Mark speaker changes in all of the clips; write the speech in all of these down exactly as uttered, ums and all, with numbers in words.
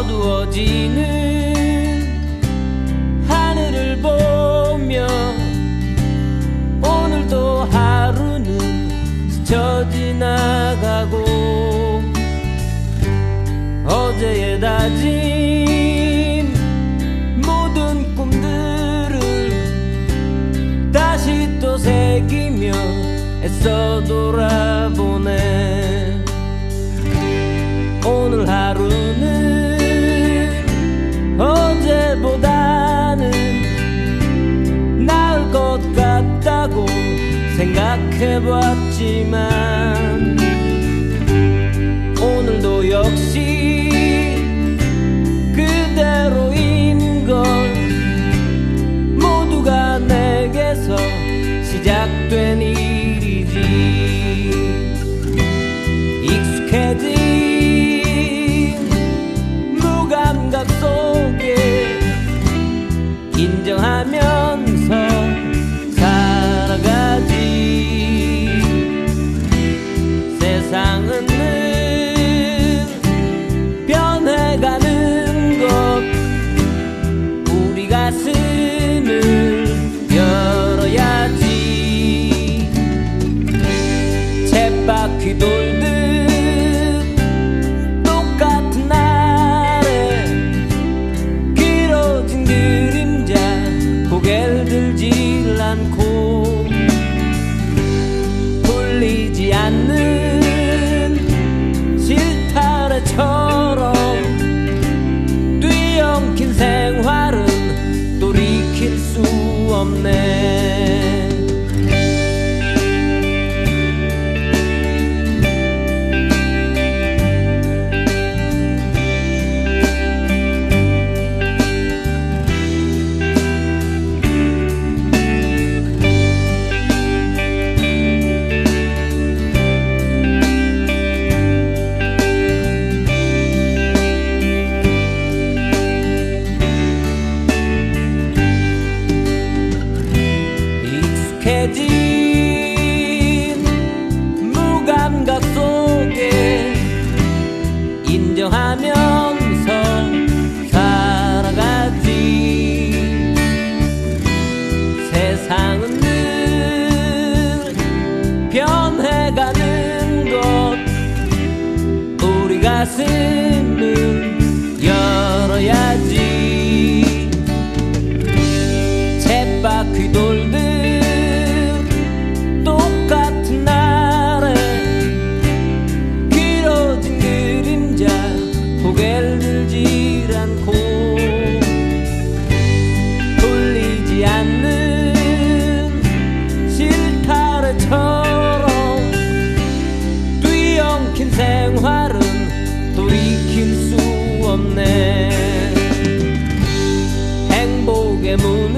Speaker 1: 어두워지는 하늘을 보며 오늘도 하루는 스쳐 지나가고 어제의 다짐 모든 꿈들을 다시 또 새기며 애써 돌아보네. 오늘 하루는 어제보다는 나을 것 같다고 생각해봤지만 오늘도 역시 그대로인걸. 모두가 내게서 시작된 일이지. 익숙해진 무감각 속에 인정하면서 살아가지. 세상은 늘 변해가는 것. 우리 가슴을 열어야지. 쳇바퀴 돌듯 똑같은 날에 길어진 그림자 고개를 들질 않고 풀리지 않는 실타래처럼 뒤엉킨 생활은 돌이킬 수 없네. 익숙해진 무감각 속에 인정하면서 살아가지. 세상은 늘 변해가는 것. 우리 가슴을 열어야지. 쳇바퀴 돌듯 똑같은 날에 길어진 그림자 고개를 들질 않고 풀리지 않는 실타래처럼 뒤엉킨 생활은 돌이킬 수 없네. 행복의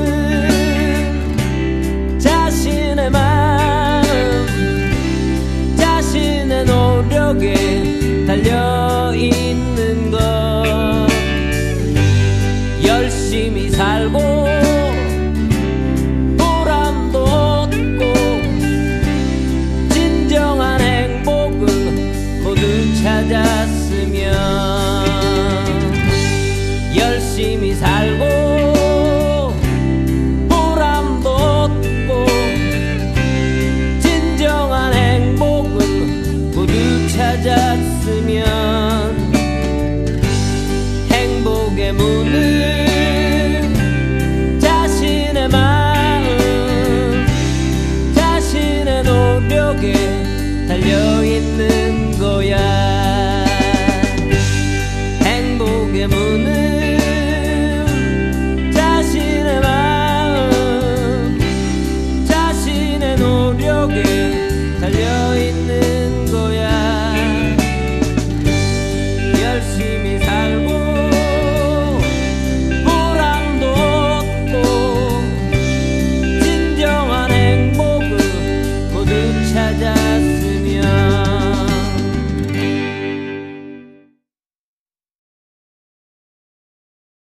Speaker 1: 문은 자신의 마음 자신의 노력에 달려있는 것. 열심히 살고 보람도 얻고 진정한 행복을 모두 찾았으면 열심히 살고 보람도 얻고 진정한 행복을 모두 찾았으면 행복의 문을